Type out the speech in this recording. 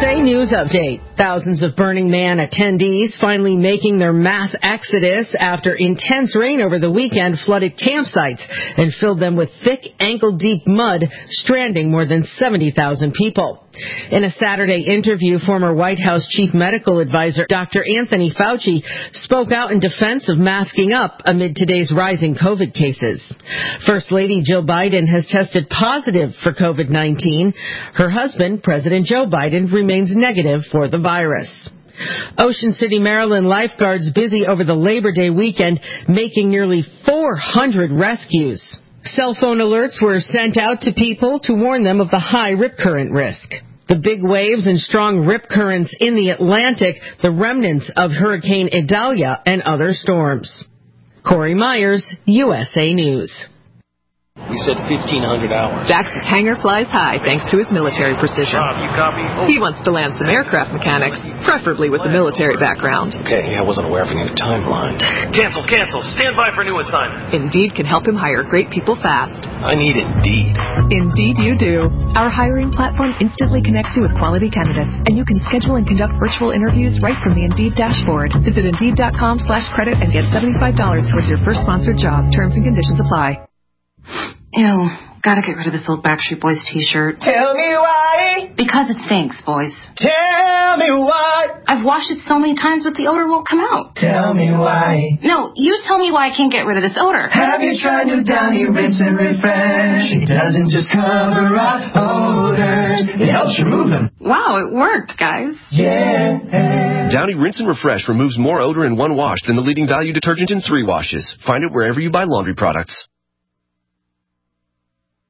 USA News Update. Thousands of Burning Man attendees finally making their mass exodus after intense rain over the weekend flooded campsites and filled them with thick, ankle-deep mud, stranding more than 70,000 people. In a Saturday interview, former White House Chief Medical Advisor Dr. Anthony Fauci spoke out in defense of masking up amid today's rising COVID cases. First Lady Jill Biden has tested positive for COVID-19. Her husband, President Joe Biden, remains negative for the virus. Ocean City, Maryland lifeguards busy over the Labor Day weekend, making nearly 400 rescues. Cell phone alerts were sent out to people to warn them of the high rip current risk. The big waves and strong rip currents in the Atlantic, the remnants of Hurricane Idalia and other storms. Corey Myers, USA News. We said 1,500 hours. Dax's hangar flies high thanks to his military precision. Rob, you copy? He wants to land some aircraft mechanics, preferably with a military background. Okay, I wasn't aware of any timeline. Cancel. Stand by for new assignment. Indeed can help him hire great people fast. I need Indeed. Indeed you do. Our hiring platform instantly connects you with quality candidates, and you can schedule and conduct virtual interviews right from the Indeed dashboard. Visit Indeed.com/credit and get $75 towards your first sponsored job. Terms and conditions apply. Ew, gotta get rid of this old Backstreet Boys t-shirt. Tell me why. Because it stinks, boys. Tell me why. I've washed it so many times, but the odor won't come out. Tell me why. No, you tell me why I can't get rid of this odor. Have you tried new Downy Rinse and Refresh? It doesn't just cover up odors, it helps remove them. Wow, it worked, guys. Yeah. Downy Rinse and Refresh removes more odor in one wash than the leading value detergent in 3 washes. Find it wherever you buy laundry products.